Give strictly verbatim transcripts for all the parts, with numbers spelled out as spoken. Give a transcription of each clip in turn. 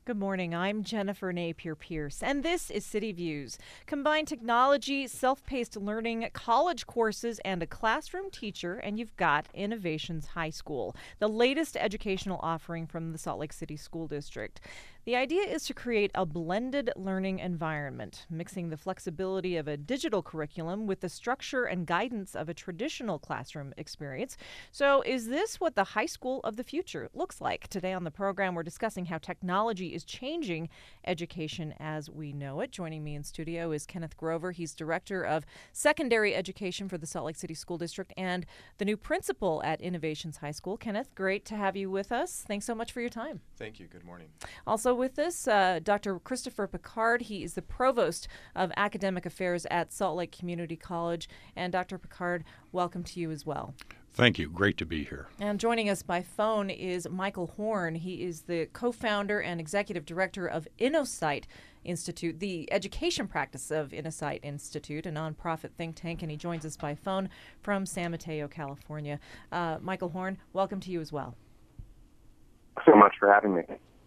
Good morning. I'm Jennifer Napier Pierce, and this is City Views. Combine technology, self-paced learning, college courses, and a classroom teacher, and you've got Innovations High School, the latest educational offering from the Salt Lake City School District. The idea is to create a blended learning environment, mixing the flexibility of a digital curriculum with the structure and guidance of a traditional classroom experience. So, is this what the high school of the future looks like? Today on the program, we're discussing how technology is changing education as we know it. Joining me in studio is Kenneth Grover. He's Director of Secondary Education for the Salt Lake City School District and the new principal at Innovations High School. Kenneth, great to have you with us. Thanks so much for your time. Thank you. Good morning. Also with us, uh, Doctor Christopher Picard. He is the Provost of Academic Affairs at Salt Lake Community College. And Doctor Picard, welcome to you as well. Thank you. Great to be here. And joining us by phone is Michael Horn. He is the co-founder and executive director of InnoSight Institute, the education practice of InnoSight Institute, a nonprofit think tank, and he joins us by phone from San Mateo, California. Uh, Michael Horn, welcome to you as well. Thanks so much for having me.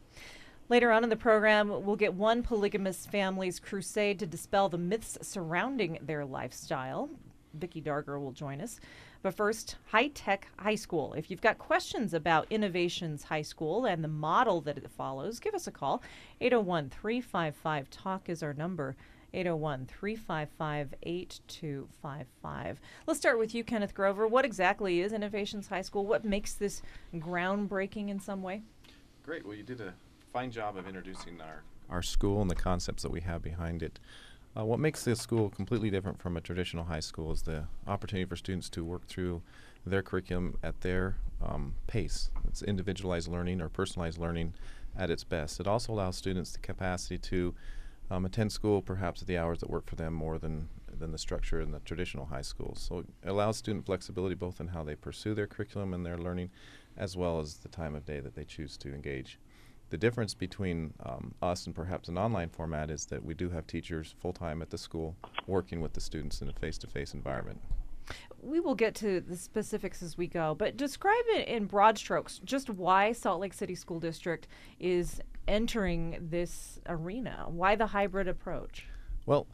Later on in the program, we'll get one polygamous family's crusade to dispel the myths surrounding their lifestyle. Vicki Darger will join us. But first, High Tech High School. If you've got questions about Innovations High School and the model that it follows, give us a call. eight oh one, three five five, talk is our number. eight oh one, three five five, eight two five five. Let's start with you, Kenneth Grover. What exactly is Innovations High School? What makes this groundbreaking in some way? Great. Well, you did a fine job of introducing our, our school and the concepts that we have behind it. Uh, what makes this school completely different from a traditional high school is the opportunity for students to work through their curriculum at their um, pace. It's individualized learning or personalized learning at its best. It also allows students the capacity to um, attend school perhaps at the hours that work for them more than, than the structure in the traditional high schools. So it allows student flexibility both in how they pursue their curriculum and their learning as well as the time of day that they choose to engage. The difference between um, us and perhaps an online format is that we do have teachers full-time at the school working with the students in a face-to-face environment. We will get to the specifics as we go, but describe it in broad strokes, just why Salt Lake City School District is entering this arena, why the hybrid approach? Well,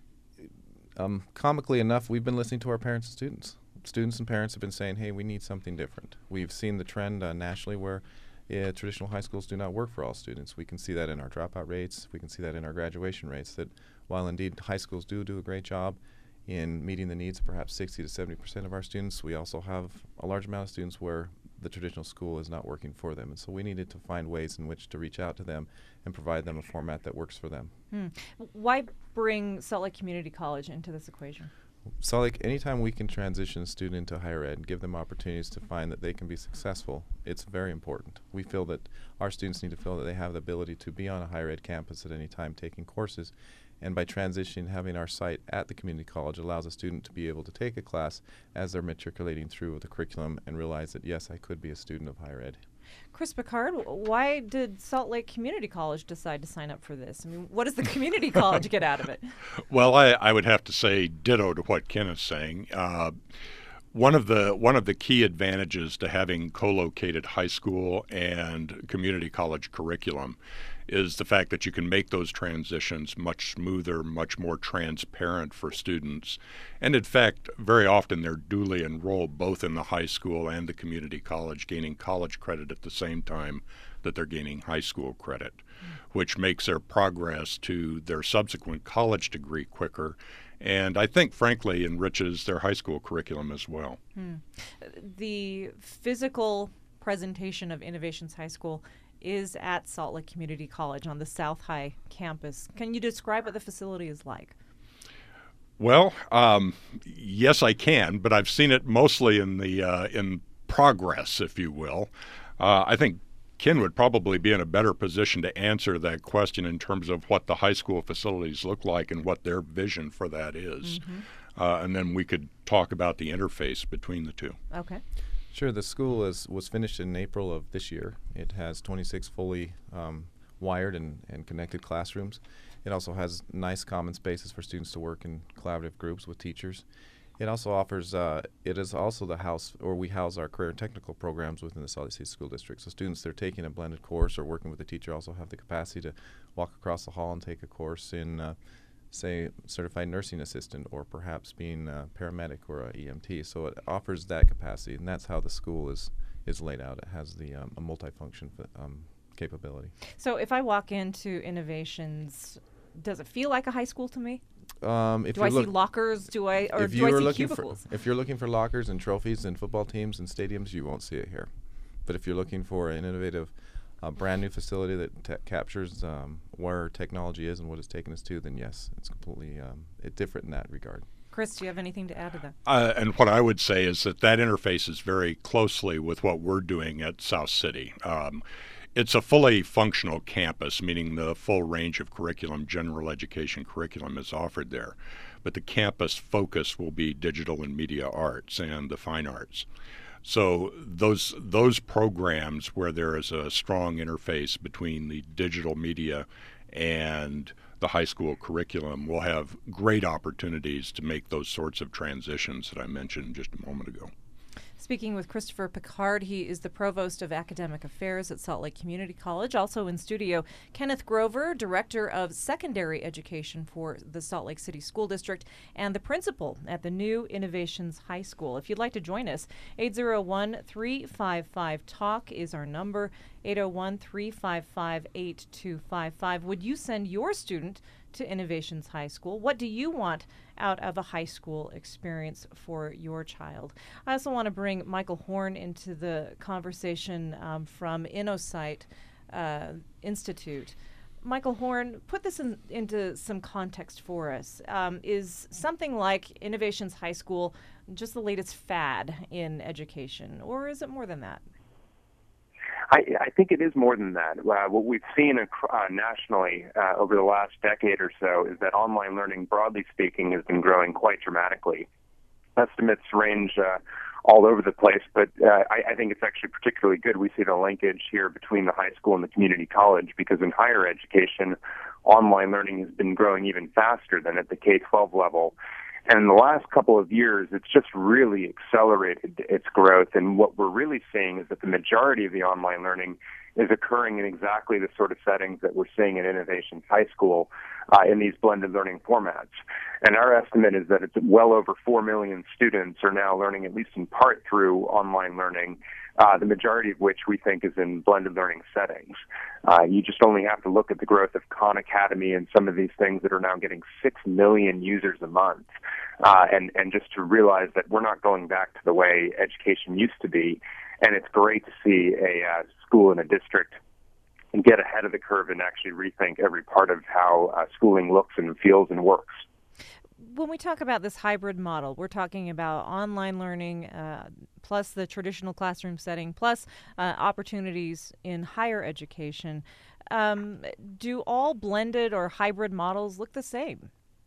um, comically enough, we've been listening to our parents and students. Students and parents have been saying, hey, we need something different. We've seen the trend uh, nationally where Yeah, traditional high schools do not work for all students. We can see that in our dropout rates. We can see that in our graduation rates, that while indeed high schools do do a great job in meeting the needs of perhaps sixty to seventy percent of our students, we also have a large amount of students where the traditional school is not working for them. And so we needed to find ways in which to reach out to them and provide them a format that works for them. Hmm. Why bring Salt Lake Community College into this equation? Salt Lake, anytime we can transition a student into higher ed and give them opportunities to find that they can be successful, it's very important. We feel that our students need to feel that they have the ability to be on a higher ed campus at any time taking courses. And by transitioning, having our site at the community college allows a student to be able to take a class as they're matriculating through the curriculum and realize that, yes, I could be a student of higher ed. Chris Picard, why did Salt Lake Community College decide to sign up for this? I mean, what does the community college get out of it? Well, I, I would have to say ditto to what Ken is saying. Uh, one of the one of the key advantages to having co-located high school and community college curriculum is the fact that you can make those transitions much smoother, much more transparent for students. And in fact, very often they're duly enrolled both in the high school and the community college, gaining college credit at the same time that they're gaining high school credit, mm. which makes their progress to their subsequent college degree quicker. And I think, frankly, enriches their high school curriculum as well. Hmm. The physical presentation of Innovations High School is at Salt Lake Community College on the South High campus. Can you describe what the facility is like? Well, um, yes, I can, but I've seen it mostly in the uh, in progress, if you will. Uh, I think Ken would probably be in a better position to answer that question in terms of what the high school facilities look like and what their vision for that is. Mm-hmm. Uh, and then we could talk about the interface between the two. Okay. Sure. The school is, was finished in April of this year. It has twenty-six fully um, wired and, and connected classrooms. It also has nice common spaces for students to work in collaborative groups with teachers. It also offers, uh, it is also the house, or we house our career and technical programs within the Salt Lake City School District. So students that are taking a blended course or working with a teacher also have the capacity to walk across the hall and take a course in, uh, say, certified nursing assistant, or perhaps being a paramedic or a E M T. So it offers that capacity, and that's how the school is, is laid out. It has the um, a multifunction um, capability. So if I walk into Innovations, does it feel like a high school to me? Um, if do I look, see lockers? Do I or if do you I are see looking cubicles? For, if you're looking for lockers and trophies and football teams and stadiums, you won't see it here. But if you're looking for an innovative, uh, brand new facility that te- captures um, where technology is and what it's taken us to, then yes, it's completely um, it different in that regard. Chris, do you have anything to add to that? Uh, and what I would say is that that interfaces very closely with what we're doing at South City. Um, It's a fully functional campus, meaning the full range of curriculum, general education curriculum, is offered there. But the campus focus will be digital and media arts and the fine arts. So those those programs where there is a strong interface between the digital media and the high school curriculum will have great opportunities to make those sorts of transitions that I mentioned just a moment ago. Speaking with Christopher Picard, he is the Provost of Academic Affairs at Salt Lake Community College. Also in studio, Kenneth Grover, Director of Secondary Education for the Salt Lake City School District, and the Principal at the new Innovations High School. If you'd like to join us, eight oh one, three five five, TALK is our number, eight oh one, three five five, eight two five five. Would you send your student to Innovations High School? What do you want out of a high school experience for your child? I also want to bring Michael Horn into the conversation um, from InnoSight uh, Institute. Michael Horn, put this in, into some context for us. Um, is something like Innovations High School just the latest fad in education, or is it more than that? I, I think it is more than that. Uh, what we've seen uh, nationally uh, over the last decade or so is that online learning, broadly speaking, has been growing quite dramatically. Estimates range uh, all over the place, but uh, I, I think it's actually particularly good. We see the linkage here between the high school and the community college, because in higher education, online learning has been growing even faster than at the K twelve level. And in the last couple of years, it's just really accelerated its growth. And what we're really seeing is that the majority of the online learning is occurring in exactly the sort of settings that we're seeing at Innovations High School uh, in these blended learning formats. And our estimate is that it's well over four million students are now learning, at least in part, through online learning, uh, the majority of which we think is in blended learning settings. Uh, you just only have to look at the growth of Khan Academy and some of these things that are now getting six million users a month. Uh, and, and just to realize that we're not going back to the way education used to be. And it's great to see a uh, school in a district get ahead of the curve and actually rethink every part of how uh, schooling looks and feels and works. When we talk about this hybrid model, we're talking about online learning uh, plus the traditional classroom setting, plus uh, opportunities in higher education. Um, do all blended or hybrid models look the same?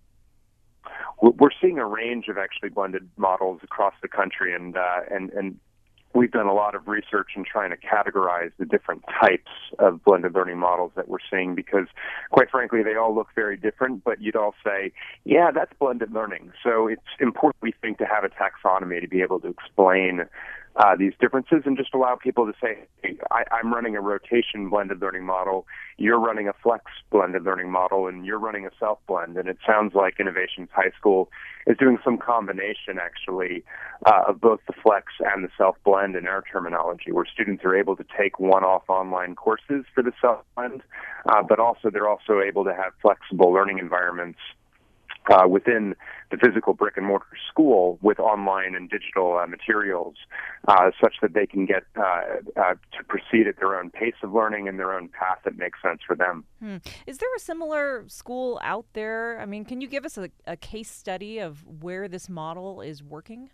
We're seeing a range of actually blended models across the country, and uh, and and we've done a lot of research in trying to categorize the different types of blended learning models that we're seeing, because, quite frankly, they all look very different, but you'd all say, yeah, that's blended learning. So it's important, we think, to have a taxonomy to be able to explain uh, these differences and just allow people to say, hey, I, I'm running a rotation blended learning model, you're running a flex blended learning model, and you're running a self-blend. And it sounds like Innovations High School is doing some combination, actually, uh, of both the flex and the self-blend in our terminology, where students are able to take one-off online courses for the self-blend, uh, but also they're also able to have flexible learning environments Uh, within the physical brick-and-mortar school with online and digital uh, materials, uh, such that they can get uh, uh, to proceed at their own pace of learning and their own path that makes sense for them. Hmm. Is there a similar school out there? I mean, can you give us a, a case study of where this model is working?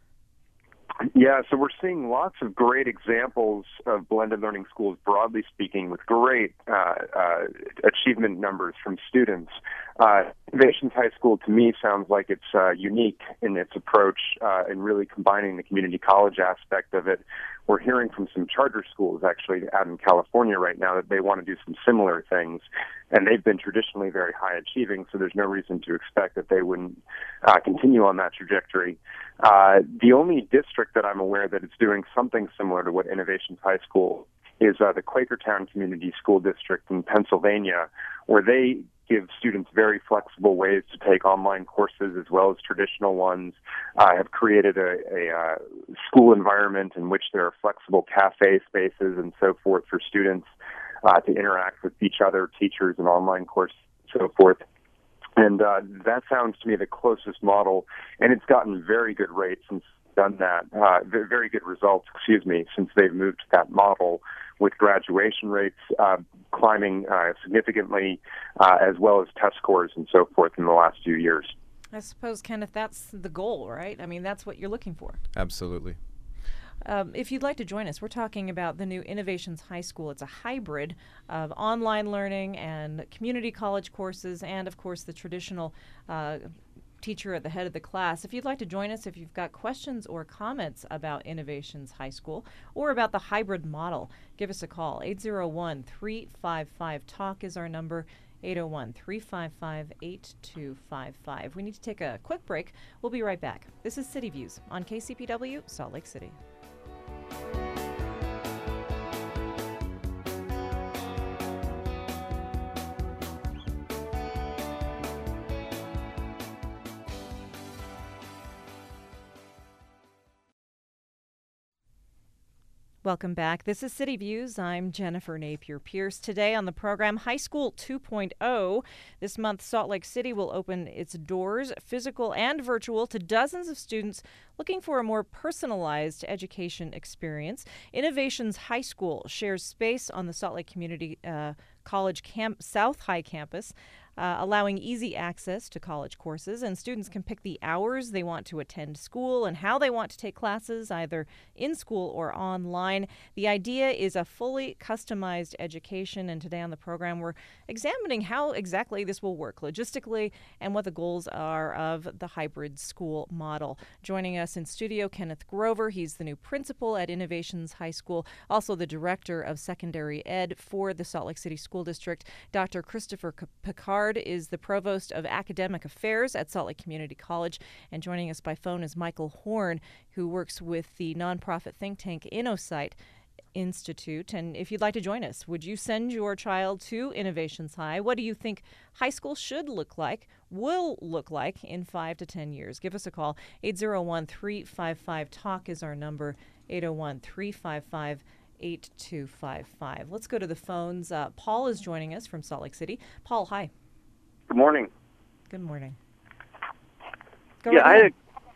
Yeah, so we're seeing lots of great examples of blended learning schools, broadly speaking, with great uh, uh, achievement numbers from students. Uh, Innovations High School, to me, sounds like it's uh, unique in its approach uh, in really combining the community college aspect of it we're hearing from some charter schools actually out in California right now that they want to do some similar things. And they've been traditionally very high achieving, so there's no reason to expect that they wouldn't uh, continue on that trajectory. Uh, the only district that I'm aware that is doing something similar to what Innovations High School is uh, the Quakertown Community School District in Pennsylvania, where they give students very flexible ways to take online courses as well as traditional ones. Uh, have created a, a uh, school environment in which there are flexible cafe spaces and so forth for students uh, to interact with each other, teachers, and online courses, and so forth. And uh, that sounds to me the closest model, and it's gotten very good rates since done that, uh, very good results, excuse me, since they've moved to that model, with graduation rates uh, climbing uh, significantly, uh, as well as test scores and so forth in the last few years. I suppose, Kenneth, that's the goal, right? I mean, that's what you're looking for. Absolutely. Um, if you'd like to join us, we're talking about the new Innovations High School. It's a hybrid of online learning and community college courses and, of course, the traditional uh, teacher at the head of the class. If you'd like to join us, if you've got questions or comments about Innovations High School or about the hybrid model, give us a call. eight oh one, three five five, talk is our number. eight oh one, three five five, eight two five five. We need to take a quick break. We'll be right back. This is City Views on K C P W, Salt Lake City. Welcome back. This is City Views. I'm Jennifer Napier-Pierce. Today on the program, High School two point oh. This month, Salt Lake City will open its doors, physical and virtual, to dozens of students looking for a more personalized education experience. Innovations High School shares space on the Salt Lake Community uh, College Camp South High campus, Uh, allowing easy access to college courses, and students can pick the hours they want to attend school and how they want to take classes, either in school or online. The idea is a fully customized education, and today on the program we're examining how exactly this will work logistically and what the goals are of the hybrid school model. Joining us in studio, Kenneth Grover. He's the new principal at Innovations High School, also the director of secondary ed for the Salt Lake City School District. Doctor Christopher Picard is the provost of academic affairs at Salt Lake Community College, and joining us by phone is Michael Horn, who works with the nonprofit think tank InnoSight Institute. And if you'd like to join us, would you send your child to Innovations High? What do you think high school should look like, will look like in five to ten years? Give us a call. eight oh one, three five five, talk is our number. eight oh one, three five five, eight two five five. Let's go to the phones. Uh, Paul is joining us from Salt Lake City. Paul, hi. Good morning. Good morning. Go yeah, right I ahead. had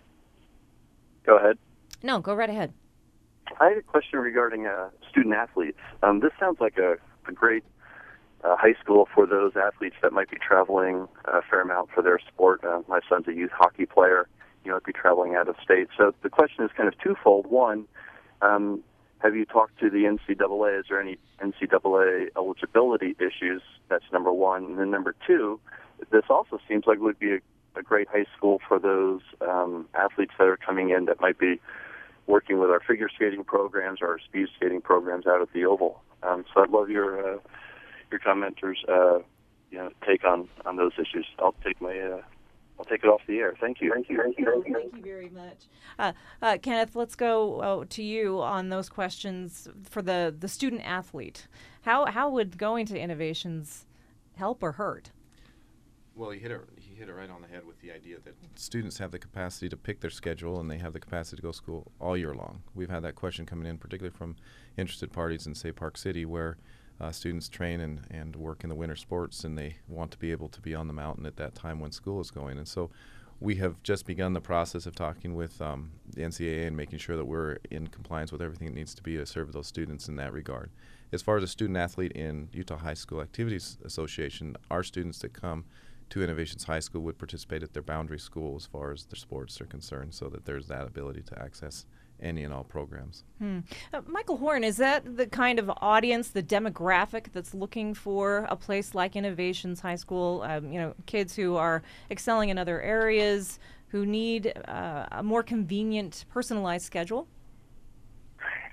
a, go ahead. No, go right ahead. I had a question regarding uh, student athletes. Um, this sounds like a, a great uh, high school for those athletes that might be traveling a fair amount for their sport. Uh, my son's a youth hockey player. He might be traveling out of state. So the question is kind of twofold. One, um, have you talked to the N C double A? Is there any N C double A eligibility issues? That's number one. And then number two, this also seems like it would be a, a great high school for those um, athletes that are coming in that might be working with our figure skating programs or our speed skating programs out at the Oval. Um, so I'd love your uh, your commenters' uh, you know take on, on those issues. I'll take my uh, I'll take it off the air. Thank you. Thank you. Thank you. Thank you. Thank you very much. Uh, uh, Kenneth, let's go uh, to you on those questions for the, the student athlete. How how would going to Innovations help or hurt? Well, he hit it. He hit it right on the head with the idea that students have the capacity to pick their schedule, and they have the capacity to go to school all year long. We've had that question coming in, particularly from interested parties in, say, Park City, where uh, students train and, and work in the winter sports, and they want to be able to be on the mountain at that time when school is going. And so we have just begun the process of talking with um, the N C double A and making sure that we're in compliance with everything that needs to be to serve those students in that regard. As far as a student athlete in Utah High School Activities Association, our students that come to Innovations High School would participate at their boundary school as far as their sports are concerned, so that there's that ability to access any and all programs. Hmm. Uh, Michael Horn, is that the kind of audience, the demographic that's looking for a place like Innovations High School? Um, you know, kids who are excelling in other areas, who need uh, a more convenient, personalized schedule?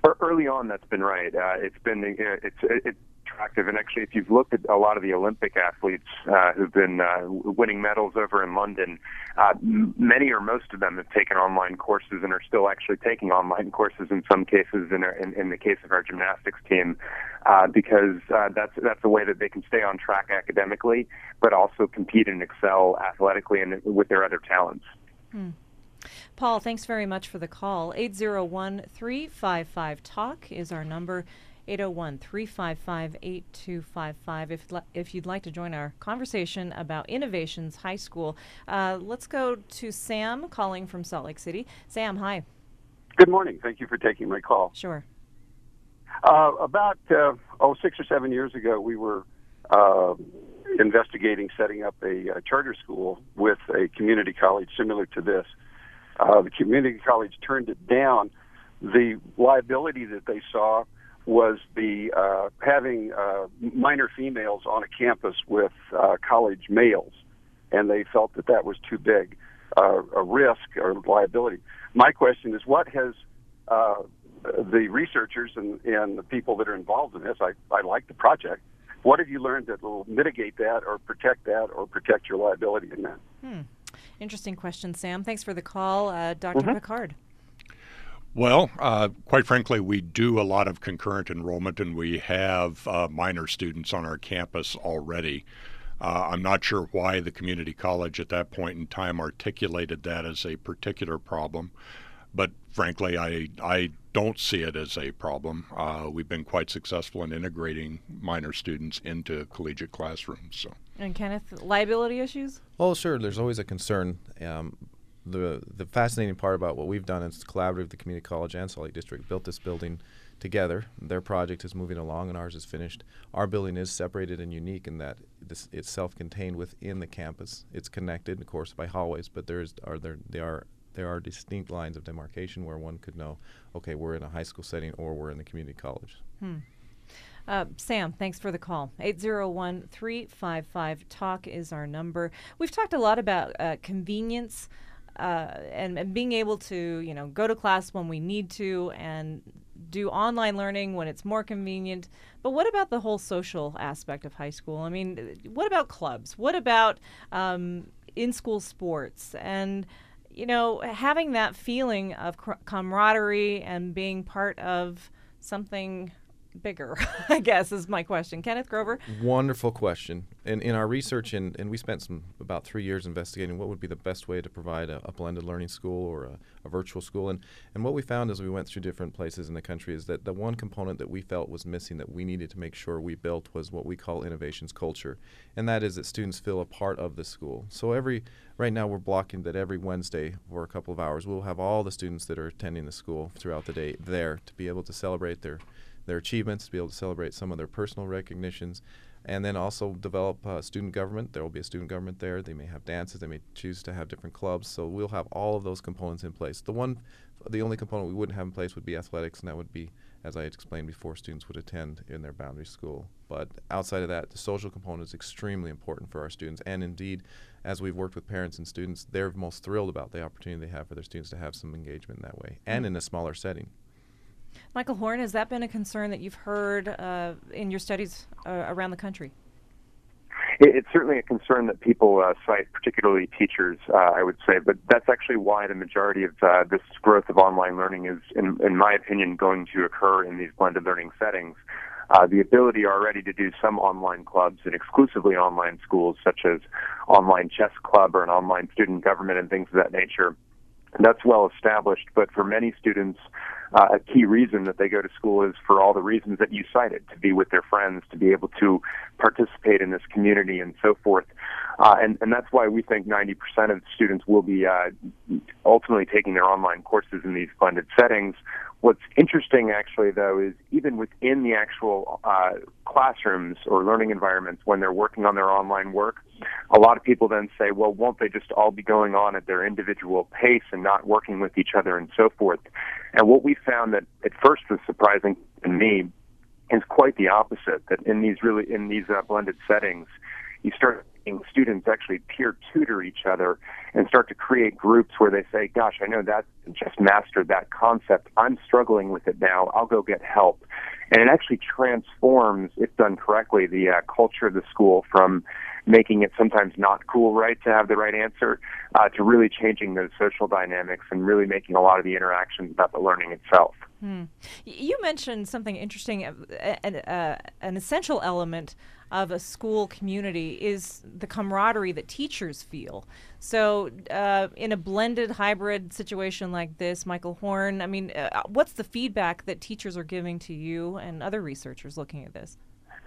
Early on, that's been right. Uh, it's been it's it's attractive, and actually, if you've looked at a lot of the Olympic athletes uh, who've been uh, winning medals over in London, uh, m- many or most of them have taken online courses and are still actually taking online courses in some cases. In our, in, in the case of our gymnastics team, uh, because uh, that's that's a way that they can stay on track academically, but also compete and excel athletically and with their other talents. Hmm. Paul, thanks very much for the call. eight zero one, three five five, talk is our number. eight zero one, three five five, eight two five five if, if you'd like to join our conversation about Innovations High School. Uh, let's go to Sam calling from Salt Lake City. Sam, hi. Good morning. Thank you for taking my call. Sure. Uh, about uh, oh six or seven years ago, we were uh, investigating setting up a, a charter school with a community college similar to this. Uh, the community college turned it down. The liability that they saw was the uh, having uh, minor females on a campus with uh, college males, and they felt that that was too big uh, a risk or liability. My question is, what has uh, the researchers and, and the people that are involved in this, I, I like the project, what have you learned that will mitigate that or protect that or protect your liability in that? Hmm. Interesting question, Sam. Thanks for the call. Uh, Doctor Mm-hmm. Picard. Well, uh, quite frankly, we do a lot of concurrent enrollment, and we have uh, minor students on our campus already. Uh, I'm not sure why the community college at that point in time articulated that as a particular problem, but frankly, I, I don't see it as a problem. Uh, we've been quite successful in integrating minor students into collegiate classrooms. So. And Kenneth, liability issues? Oh, sure. There's always a concern. Um, the the fascinating part about what we've done is collaborative. The community college and Salt Lake District built this building together. Their project is moving along, and ours is finished. Our building is separated and unique in that this, it's self-contained within the campus. It's connected, of course, by hallways, but there is are there they are there are distinct lines of demarcation where one could know, okay, we're in a high school setting or we're in the community college. Hmm. Uh, Sam, thanks for the call. eight zero one, three five five, talk is our number. We've talked a lot about uh, convenience uh, and, and being able to, you know, go to class when we need to and do online learning when it's more convenient. But what about the whole social aspect of high school? I mean, what about clubs? What about um, in-school sports? And, you know, having that feeling of cr- camaraderie and being part of something bigger, I guess, is my question. Kenneth Grover? Wonderful question. And in our research, and, and we spent some about three years investigating what would be the best way to provide a, a blended learning school or a, a virtual school. And, and what we found as we went through different places in the country is that the one component that we felt was missing that we needed to make sure we built was what we call innovations culture. And that is that students feel a part of the school. So every right now we're blocking that every Wednesday for a couple of hours we'll have all the students that are attending the school throughout the day there to be able to celebrate their their achievements, to be able to celebrate some of their personal recognitions, and then also develop uh, student government. There will be a student government there. They may have dances. They may choose to have different clubs. So we'll have all of those components in place. The one, the only component we wouldn't have in place would be athletics, and that would be, as I had explained before, students would attend in their boundary school. But outside of that, the social component is extremely important for our students, and indeed, as we've worked with parents and students, they're most thrilled about the opportunity they have for their students to have some engagement in that way, and in a smaller setting. Michael Horn, has that been a concern that you've heard uh, in your studies uh, around the country? It, it's certainly a concern that people uh, cite, particularly teachers, uh, I would say, but that's actually why the majority of uh, this growth of online learning is, in, in my opinion, going to occur in these blended learning settings. Uh, the ability already to do some online clubs and exclusively online schools, such as online chess club or an online student government and things of that nature, that's well established. But for many students, uh, a key reason that they go to school is for all the reasons that you cited, to be with their friends, to be able to participate in this community and so forth. Uh, and, and that's why we think ninety percent of students will be uh, ultimately taking their online courses in these blended settings. What's interesting, actually, though, is even within the actual uh, classrooms or learning environments, when they're working on their online work, a lot of people then say, well, won't they just all be going on at their individual pace and not working with each other and so forth? And what we found that at first was surprising to me is quite the opposite, that in these really in these uh, blended settings, you start seeing students actually peer tutor each other and start to create groups where they say, gosh, I know that just mastered that concept. I'm struggling with it now. I'll go get help. And it actually transforms, if done correctly, the uh, culture of the school from making it sometimes not cool, right, to have the right answer, uh, to really changing those social dynamics and really making a lot of the interactions about the learning itself. Hmm. You mentioned something interesting. Uh, an, uh, an essential element of a school community is the camaraderie that teachers feel. So uh, in a blended hybrid situation like this, Michael Horn, I mean, uh, what's the feedback that teachers are giving to you and other researchers looking at this?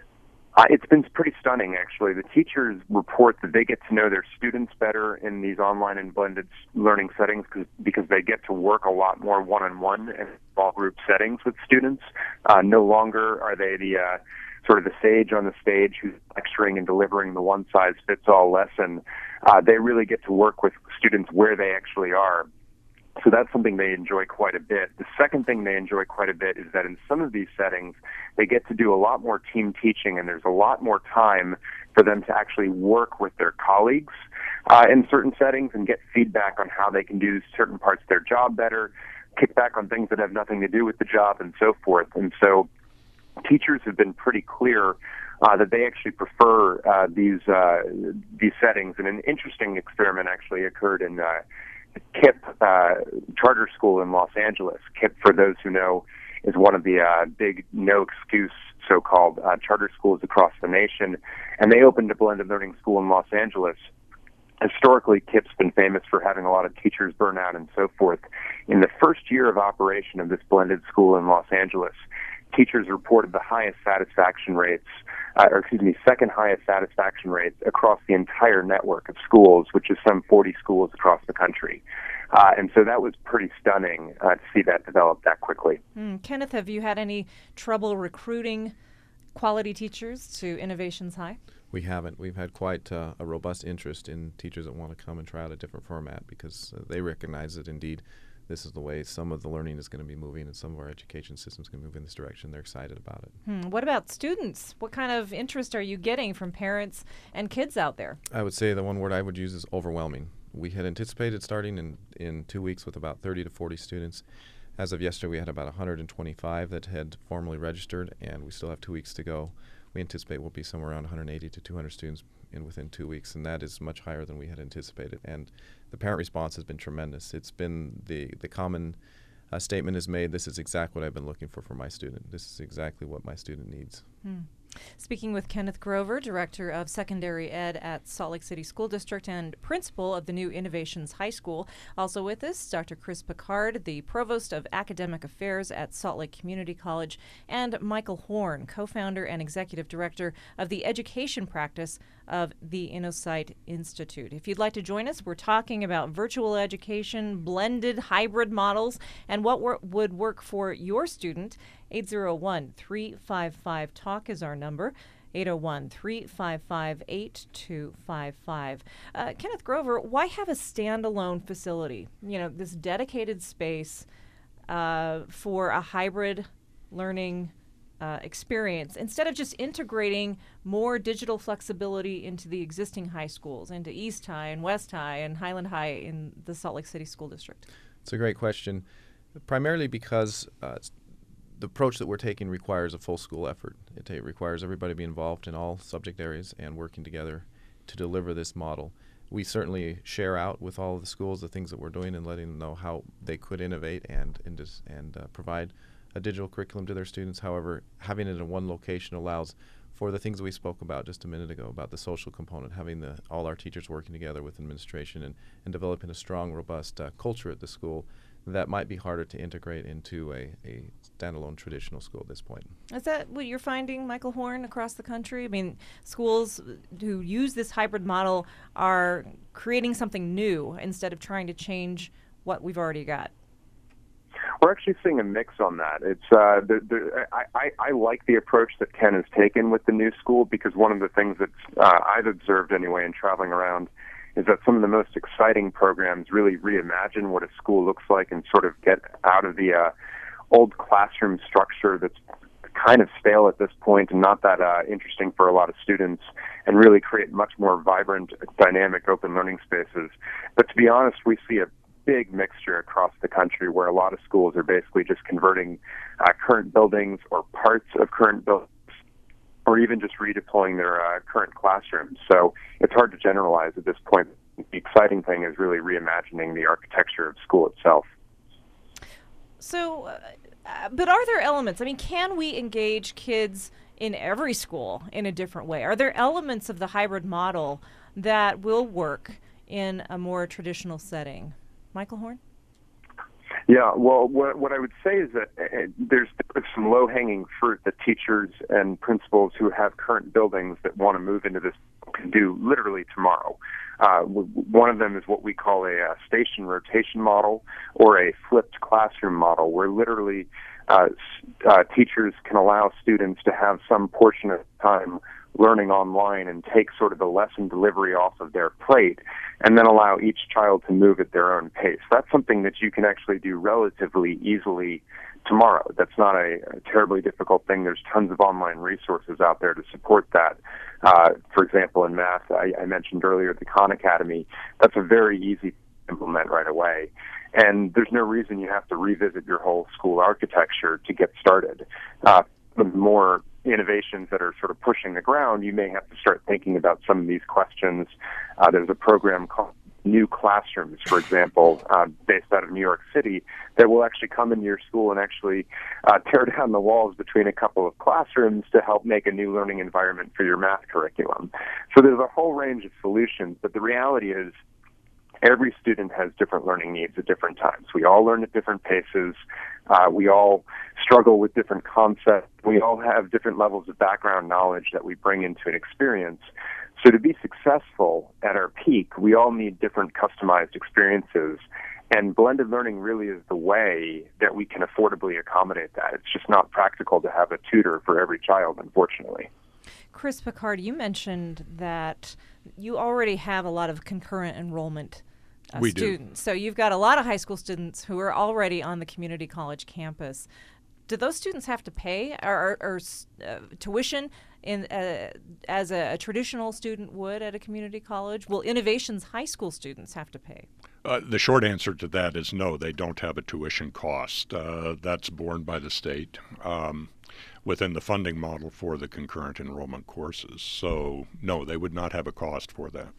Uh, it's been pretty stunning, actually. The teachers report that they get to know their students better in these online and blended learning settings cause, because they get to work a lot more one-on-one and small group settings with students. Uh, no longer are they the uh, sort of the sage on the stage who's lecturing and delivering the one-size-fits-all lesson. Uh, they really get to work with students where they actually are. So that's something they enjoy quite a bit. The second thing they enjoy quite a bit is that in some of these settings, they get to do a lot more team teaching, and there's a lot more time for them to actually work with their colleagues uh, in certain settings and get feedback on how they can do certain parts of their job better, kick back on things that have nothing to do with the job, and so forth. And so teachers have been pretty clear uh, that they actually prefer uh, these uh, these settings. And an interesting experiment actually occurred in uh, KIPP uh, charter school in Los Angeles. KIPP, for those who know, is one of the uh, big no-excuse so-called uh, charter schools across the nation, and they opened a blended learning school in Los Angeles. Historically, KIPP's been famous for having a lot of teachers burn out and so forth. In the first year of operation of this blended school in Los Angeles, teachers reported the highest satisfaction rates, uh, or excuse me, second highest satisfaction rates across the entire network of schools, which is some forty schools across the country. Uh, and so that was pretty stunning uh, to see that develop that quickly. Mm. Kenneth, have you had any trouble recruiting quality teachers to Innovations High? We haven't. We've had quite uh, a robust interest in teachers that want to come and try out a different format because uh, they recognize that indeed this is the way some of the learning is going to be moving and some of our education systems can move in this direction. They're excited about it. Hmm. What about students? What kind of interest are you getting from parents and kids out there? I would say the one word I would use is overwhelming. We had anticipated starting in, in two weeks with about thirty to forty students. As of yesterday, we had about one hundred twenty-five that had formally registered, and we still have two weeks to go. We anticipate we'll be somewhere around one hundred eighty to two hundred students in within two weeks, and that is much higher than we had anticipated. And the parent response has been tremendous. It's been the, the common uh, statement is made, this is exactly what I've been looking for for my student. This is exactly what my student needs. Hmm. Speaking with Kenneth Grover, Director of Secondary Ed at Salt Lake City School District and Principal of the new Innovations High School. Also with us, Doctor Chris Picard, the Provost of Academic Affairs at Salt Lake Community College, and Michael Horn, Co-founder and Executive Director of the Education Practice of the InnoSight Institute. If you'd like to join us, we're talking about virtual education, blended hybrid models, and what wor- would work for your student. eight zero one, three five five, TALK is our number, eight zero one, three five five, eight two five five. Uh, Kenneth Grover, why have a standalone facility, you know, this dedicated space uh, for a hybrid learning uh, experience instead of just integrating more digital flexibility into the existing high schools, into East High and West High and Highland High in the Salt Lake City School District? It's a great question, primarily because uh, the approach that we're taking requires a full school effort. It ta- requires everybody to be involved in all subject areas and working together to deliver this model. We certainly share out with all of the schools the things that we're doing and letting them know how they could innovate and and, dis- and uh, provide a digital curriculum to their students. However, having it in one location allows for the things that we spoke about just a minute ago, about the social component, having the all our teachers working together with administration and, and developing a strong, robust uh, culture at the school that might be harder to integrate into a, a standalone traditional school at this point. Is that what you're finding, Michael Horn, across the country? I mean, schools who use this hybrid model are creating something new instead of trying to change what we've already got. We're actually seeing a mix on that. It's uh, the, the, I, I, I like the approach that Ken has taken with the new school because one of the things that uh, I've observed anyway in traveling around is that some of the most exciting programs really reimagine what a school looks like and sort of get out of the uh, old classroom structure that's kind of stale at this point and not that uh, interesting for a lot of students, and really create much more vibrant, dynamic, open learning spaces. But to be honest, we see a big mixture across the country where a lot of schools are basically just converting uh, current buildings or parts of current buildings, or even just redeploying their uh, current classrooms. So it's hard to generalize at this point. The exciting thing is really reimagining the architecture of school itself. So, uh, but are there elements? I mean, can we engage kids in every school in a different way? Are there elements of the hybrid model that will work in a more traditional setting? Michael Horn? Yeah, well, what, what I would say is that uh, there's some low-hanging fruit that teachers and principals who have current buildings that want to move into this can do literally tomorrow. Uh, one of them is what we call a, a station rotation model or a flipped classroom model, where literally uh, uh, teachers can allow students to have some portion of time learning online and take sort of the lesson delivery off of their plate, and then allow each child to move at their own pace. That's something that you can actually do relatively easily tomorrow. That's not a, a terribly difficult thing. There's tons of online resources out there to support that. Uh, for example, in math, I, I mentioned earlier the Khan Academy. That's a very easy to implement right away. And there's no reason you have to revisit your whole school architecture to get started. Uh, the more innovations that are sort of pushing the ground, you may have to start thinking about some of these questions. Uh, there's a program called New Classrooms, for example, uh, based out of New York City, that will actually come into your school and actually uh, tear down the walls between a couple of classrooms to help make a new learning environment for your math curriculum. So there's a whole range of solutions, but the reality is every student has different learning needs at different times. We all learn at different paces. Uh, we all struggle with different concepts. We all have different levels of background knowledge that we bring into an experience. So to be successful at our peak, we all need different customized experiences. And blended learning really is the way that we can affordably accommodate that. It's just not practical to have a tutor for every child, unfortunately. Chris Picard, you mentioned that you already have a lot of concurrent enrollment uh, we students. do. So you've got a lot of high school students who are already on the community college campus. Do those students have to pay or, or, or uh, tuition in uh, as a, a traditional student would at a community college? Will Innovations high school students have to pay? Uh, the short answer to that is no, they don't have a tuition cost. Uh, that's borne by the state um, within the funding model for the concurrent enrollment courses. So no, they would not have a cost for that.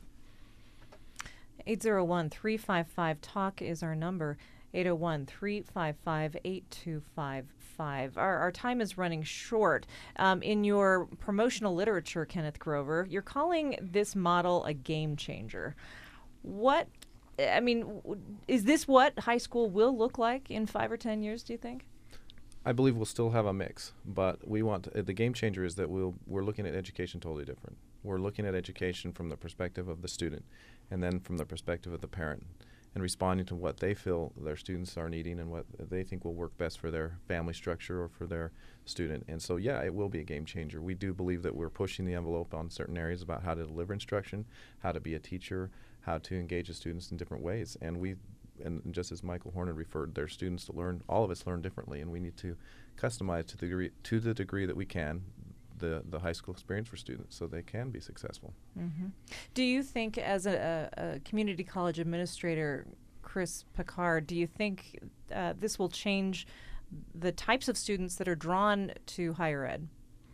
eight zero one, three five five, talk is our number. eight zero one, three five five, eight two five five. Our, our time is running short. Um, in your promotional literature, Kenneth Grover, you're calling this model a game changer. What, I mean, w- is this what high school will look like in five or ten years, do you think? I believe we'll still have a mix, but we want to, uh, the game changer is that we'll, we're looking at education totally different. We're looking at education from the perspective of the student and then from the perspective of the parent, and responding to what they feel their students are needing and what they think will work best for their family structure or for their student. And so, yeah, it will be a game changer. We do believe that we're pushing the envelope on certain areas about how to deliver instruction, how to be a teacher, how to engage the students in different ways. And we, and just as Michael Horn had referred, their students to learn, all of us learn differently, and we need to customize to the degree, to the degree that we can the, the high school experience for students so they can be successful. Mm-hmm. Do you think, as a, a, a community college administrator, Chris Picard, do you think uh, this will change the types of students that are drawn to higher ed?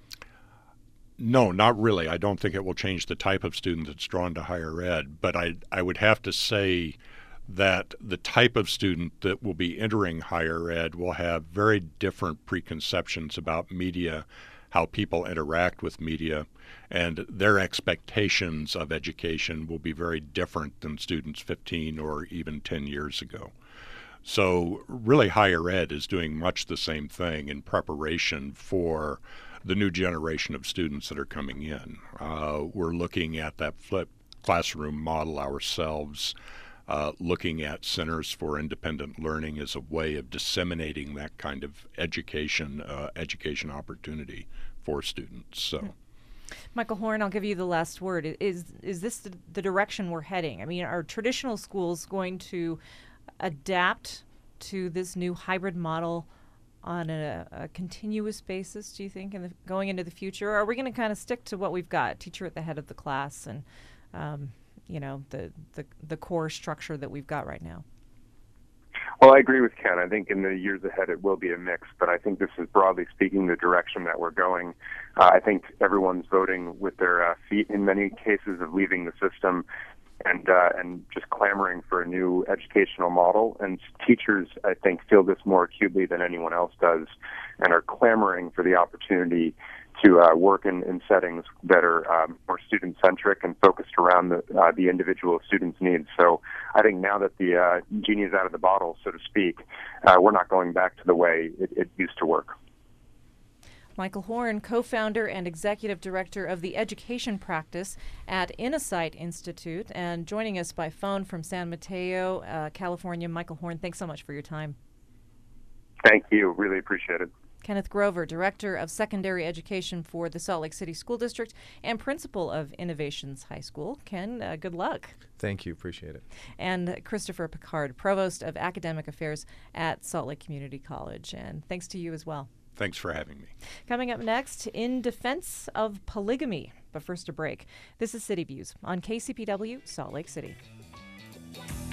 No, not really. I don't think it will change the type of student that's drawn to higher ed, but I, I would have to say that the type of student that will be entering higher ed will have very different preconceptions about media, how people interact with media, and their expectations of education will be very different than students fifteen or even ten years ago. So really higher ed is doing much the same thing in preparation for the new generation of students that are coming in. Uh, we're looking at that flipped classroom model ourselves, uh, looking at Centers for Independent Learning as a way of disseminating that kind of education, uh, education opportunity for students. So. Michael Horn, I'll give you the last word. Is is this the, the direction we're heading? I mean, are traditional schools going to adapt to this new hybrid model on a, a continuous basis, do you think, in the, going into the future? Or are we going to kind of stick to what we've got, teacher at the head of the class and, um, you know, the, the, the core structure that we've got right now? Well, I agree with Ken. I think in the years ahead it will be a mix, but I think this is broadly speaking the direction that we're going. Uh, I think everyone's voting with their uh, feet in many cases of leaving the system and uh, and just clamoring for a new educational model. And teachers, I think, feel this more acutely than anyone else does and are clamoring for the opportunity to uh, work in, in settings that are um, more student-centric and focused around the, uh, the individual student's needs. So I think now that the uh, genie is out of the bottle, so to speak, uh, we're not going back to the way it, it used to work. Michael Horn, co-founder and executive director of the education practice at Innosight Institute, and joining us by phone from San Mateo, uh, California. Michael Horn, thanks so much for your time. Thank you. Really appreciate it. Kenneth Grover, Director of Secondary Education for the Salt Lake City School District and Principal of Innovations High School. Ken, uh, good luck. Thank you. Appreciate it. And Christopher Picard, Provost of Academic Affairs at Salt Lake Community College. And thanks to you as well. Thanks for having me. Coming up next, In Defense of Polygamy. But first, a break. This is City Views on K C P W, Salt Lake City.